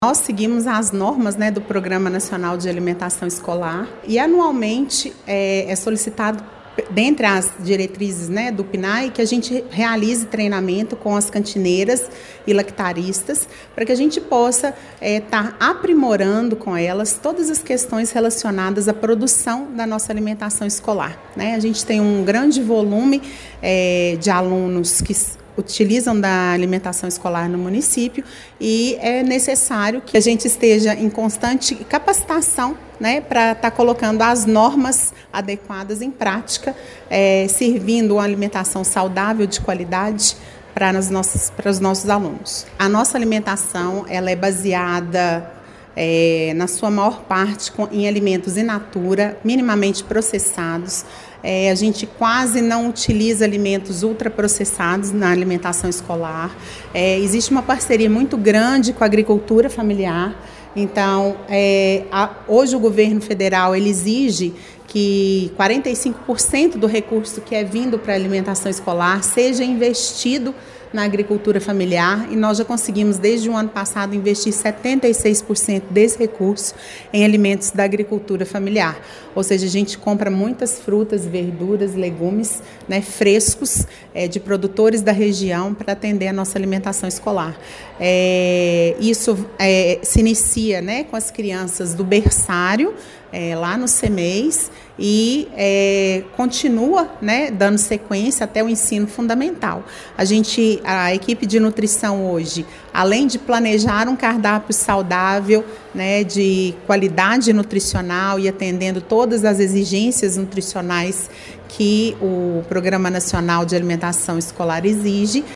Nós seguimos as normas, né, do Programa Nacional de Alimentação Escolar e anualmente é solicitado, dentre as diretrizes, né, do PNAE, que a gente realize treinamento com as cantineiras e lactaristas para que a gente possa estar aprimorando com elas todas as questões relacionadas à produção da nossa alimentação escolar, né? A gente tem um grande volume de alunos que utilizam da alimentação escolar no município e é necessário que a gente esteja em constante capacitação, né, para estar colocando as normas adequadas em prática, servindo uma alimentação saudável, de qualidade para os nossos alunos. A nossa alimentação ela é baseada na sua maior parte em alimentos in natura, minimamente processados. A gente quase não utiliza alimentos ultraprocessados na alimentação escolar. Existe uma parceria muito grande com a agricultura familiar. Então, hoje o governo federal ele exige que 45% do recurso que é vindo para a alimentação escolar seja investido na agricultura familiar e nós já conseguimos desde o ano passado investir 76% desse recurso em alimentos da agricultura familiar. Ou seja, a gente compra muitas frutas, verduras, legumes, né, frescos de produtores da região para atender a nossa alimentação escolar. Isso se inicia, né, com as crianças do berçário, lá no CEMEIS e continua, né, dando sequência até o ensino fundamental. A equipe de nutrição hoje, além de planejar um cardápio saudável, né, de qualidade nutricional e atendendo todas as exigências nutricionais que o Programa Nacional de Alimentação Escolar exige,